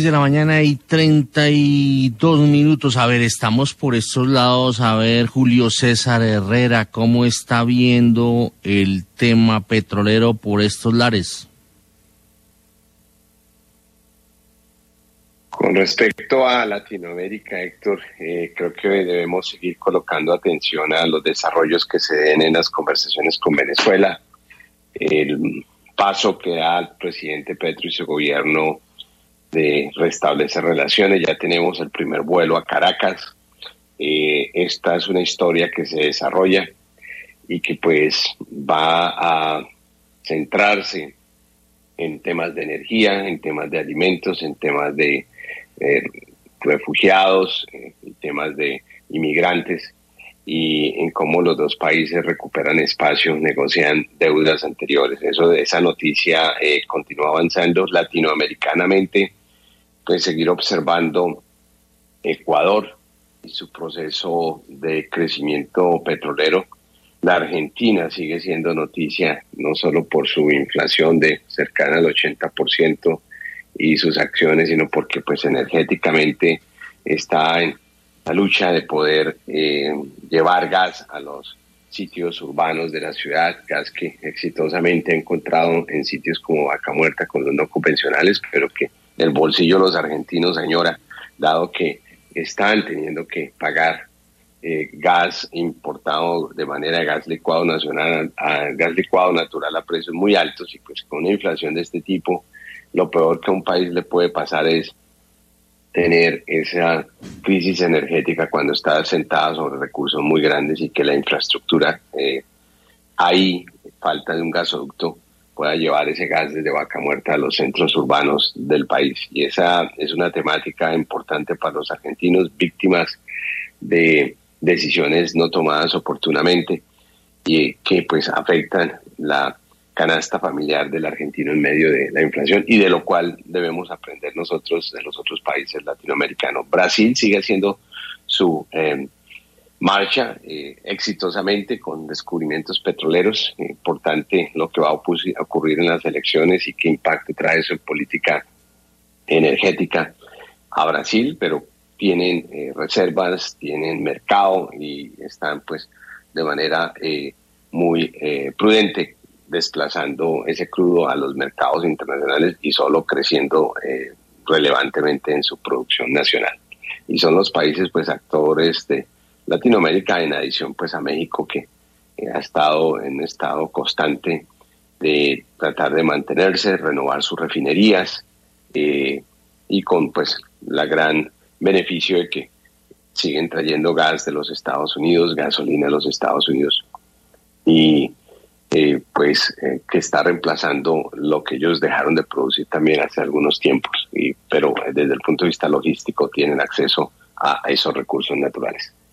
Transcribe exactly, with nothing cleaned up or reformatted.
de la mañana y treinta y dos minutos. A ver, estamos por estos lados. A ver, Julio César Herrera, ¿cómo está viendo el tema petrolero por estos lares? Con respecto a Latinoamérica, Héctor, eh, creo que debemos seguir colocando atención a los desarrollos que se den en las conversaciones con Venezuela. El paso que da el presidente Petro y su gobierno de restablecer relaciones. Ya tenemos el primer vuelo a Caracas. Eh, esta es una historia que se desarrolla y que pues va a centrarse en temas de energía, en temas de alimentos, en temas de eh, refugiados, en temas de inmigrantes y en cómo los dos países recuperan espacios, negocian deudas anteriores. Eso, esa noticia eh, continúa avanzando latinoamericanamente. Pues seguir observando Ecuador y su proceso de crecimiento petrolero. La Argentina sigue siendo noticia, no solo por su inflación de cercana al ochenta por ciento y sus acciones, sino porque pues energéticamente está en la lucha de poder eh, llevar gas a los sitios urbanos de la ciudad, gas que exitosamente ha encontrado en sitios como Vaca Muerta con los no convencionales, pero que el bolsillo de los argentinos añora, dado que están teniendo que pagar eh, gas importado de manera de gas licuado nacional a, a gas licuado natural a precios muy altos, y pues con una inflación de este tipo, lo peor que a un país le puede pasar es tener esa crisis energética cuando está sentada sobre recursos muy grandes y que la infraestructura eh, ahí, falta de un gasoducto, pueda llevar ese gas desde Vaca Muerta a los centros urbanos del país. Y esa es una temática importante para los argentinos, víctimas de decisiones no tomadas oportunamente y que pues afectan la canasta familiar del argentino en medio de la inflación, y de lo cual debemos aprender nosotros de los otros países latinoamericanos. Brasil sigue haciendo su eh, marcha eh, exitosamente con descubrimientos petroleros. Importante lo que va a ocurrir en las elecciones y qué impacto trae eso en política energética a Brasil, pero tienen eh, reservas, tienen mercado y están pues de manera eh, muy eh, prudente desplazando ese crudo a los mercados internacionales y solo creciendo eh, relevantemente en su producción nacional. Y son los países pues actores de Latinoamérica, en adición pues a México, que eh, ha estado en estado constante de tratar de mantenerse, renovar sus refinerías eh, y con pues la gran beneficio de que siguen trayendo gas de los Estados Unidos, gasolina de los Estados Unidos, y eh, pues eh, que está reemplazando lo que ellos dejaron de producir también hace algunos tiempos, y, pero desde el punto de vista logístico tienen acceso a esos recursos naturales.